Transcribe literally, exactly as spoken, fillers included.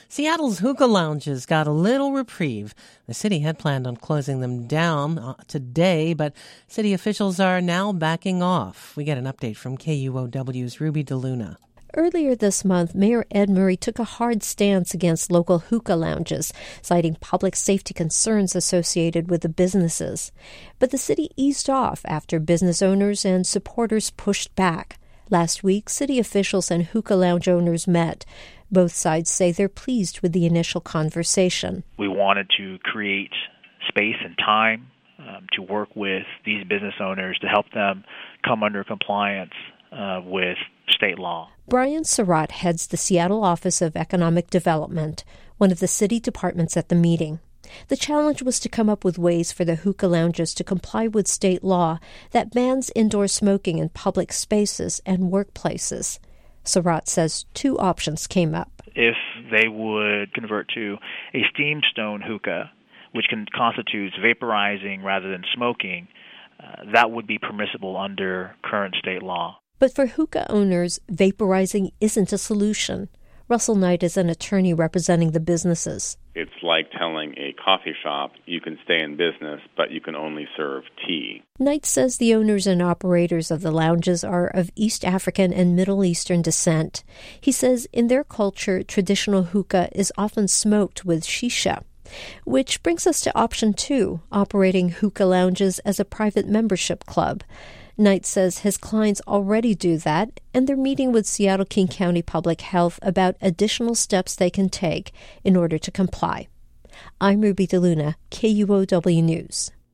Seattle's hookah lounges got a little reprieve. The city had planned on closing them down today, but city officials are now backing off. We get an update from K U O W's Ruby DeLuna. Earlier this month, Mayor Ed Murray took a hard stance against local hookah lounges, citing public safety concerns associated with the businesses. But the city eased off after business owners and supporters pushed back. Last week, city officials and hookah lounge owners met. Both sides say they're pleased with the initial conversation. We wanted to create space and time um, to work with these business owners to help them come under compliance uh, with state law. Brian Surratt heads the Seattle Office of Economic Development, one of the city departments at the meeting. The challenge was to come up with ways for the hookah lounges to comply with state law that bans indoor smoking in public spaces and workplaces. Surratt says two options came up. If they would convert to a steam stone hookah, which can constitute vaporizing rather than smoking, uh, that would be permissible under current state law. But for hookah owners, vaporizing isn't a solution. Russell Knight is an attorney representing the businesses. It's like telling a coffee shop you can stay in business, but you can only serve tea. Knight says the owners and operators of the lounges are of East African and Middle Eastern descent. He says in their culture, traditional hookah is often smoked with shisha. Which brings us to option two, operating hookah lounges as a private membership club. Knight says his clients already do that, and they're meeting with Seattle-King County Public Health about additional steps they can take in order to comply. I'm Ruby DeLuna, K U O W News.